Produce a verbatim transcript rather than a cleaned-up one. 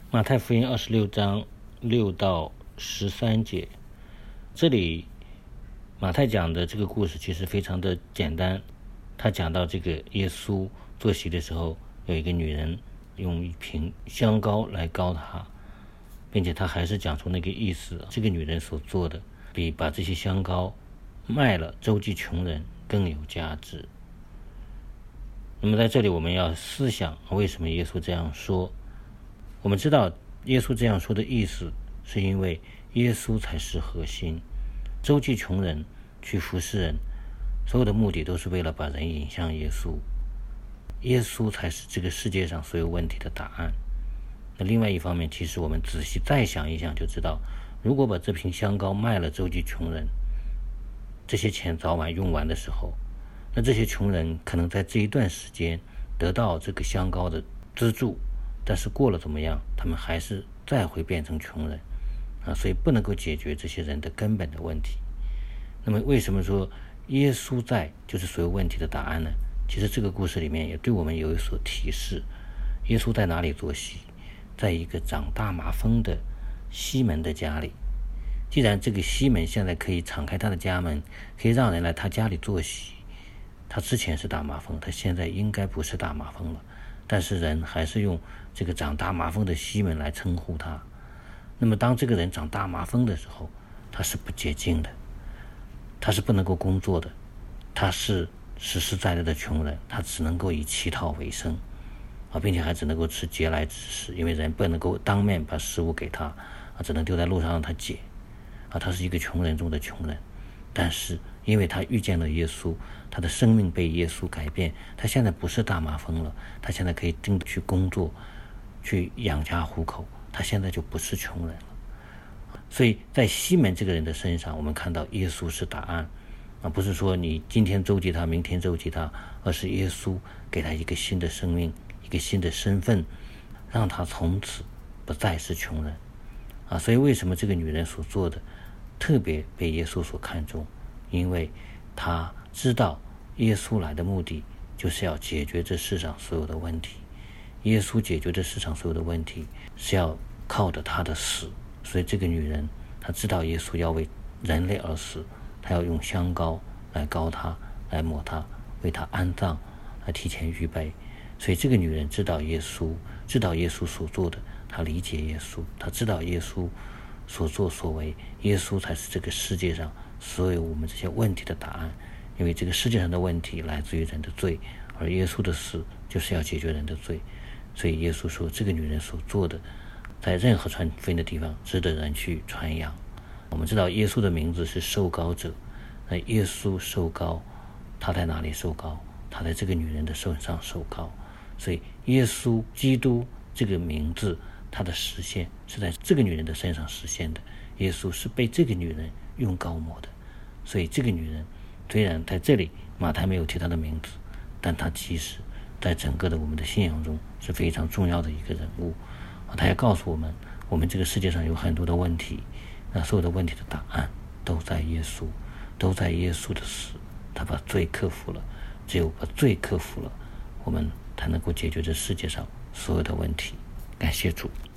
马太福音二十六章六到十三节，这里马太讲的这个故事其实非常的简单。他讲到这个耶稣坐席的时候，有一个女人用一瓶香膏来膏他，并且他还是讲出那个意思，这个女人所做的比把这些香膏卖了周济穷人更有价值。那么在这里我们要思想，为什么耶稣这样说？我们知道耶稣这样说的意思，是因为耶稣才是核心。周济穷人，去服侍人，所有的目的都是为了把人引向耶稣。耶稣才是这个世界上所有问题的答案。那另外一方面，其实我们仔细再想一想就知道，如果把这瓶香膏卖了周济穷人，这些钱早晚用完的时候，那这些穷人可能在这一段时间得到这个香膏的资助，但是过了怎么样，他们还是再会变成穷人啊，所以不能够解决这些人的根本的问题。那么为什么说耶稣在就是所有问题的答案呢？其实这个故事里面也对我们有所提示。耶稣在哪里坐席？在一个长大麻风的西门的家里。既然这个西门现在可以敞开他的家门，可以让人来他家里坐席，他之前是大麻风，他现在应该不是大麻风了，但是人还是用这个长大麻风的西门来称呼他。那么当这个人长大麻风的时候，他是不洁净的，他是不能够工作的，他是实实在在的穷人，他只能够以乞讨为生啊，并且还只能够吃嗟来之食，因为人不能够当面把食物给他啊，只能丢在路上让他捡啊，他是一个穷人中的穷人。但是因为他遇见了耶稣，他的生命被耶稣改变，他现在不是大麻风了，他现在可以真的去工作，去养家糊口，他现在就不是穷人了。所以在西门这个人的身上，我们看到耶稣是答案啊，不是说你今天周济他，明天周济他，而是耶稣给他一个新的生命，一个新的身份，让他从此不再是穷人啊。所以为什么这个女人所做的特别被耶稣所看重？因为他知道耶稣来的目的就是要解决这世上所有的问题。耶稣解决这世上所有的问题是要靠着他的死。所以这个女人她知道耶稣要为人类而死，她要用香膏来膏他，来抹他，为他安葬，来提前预备。所以这个女人知道耶稣，知道耶稣所做的，她理解耶稣，她知道耶稣所作所为，耶稣才是这个世界上所有我们这些问题的答案。因为这个世界上的问题来自于人的罪，而耶稣的死就是要解决人的罪。所以耶稣说，这个女人所做的，在任何传福音的地方值得人去传扬。我们知道耶稣的名字是受膏者，那耶稣受膏，他在哪里受膏？他在这个女人的身上受膏。所以耶稣基督这个名字，它的实现是在这个女人的身上实现的。耶稣是被这个女人用膏抹的。所以这个女人虽然在这里马太没有提她的名字，但她其实在整个的我们的信仰中是非常重要的一个人物。他也告诉我们，我们这个世界上有很多的问题，那所有的问题的答案都在耶稣，都在耶稣的死。他把罪克服了，只有把罪克服了，我们才能够解决这世界上所有的问题。感谢主。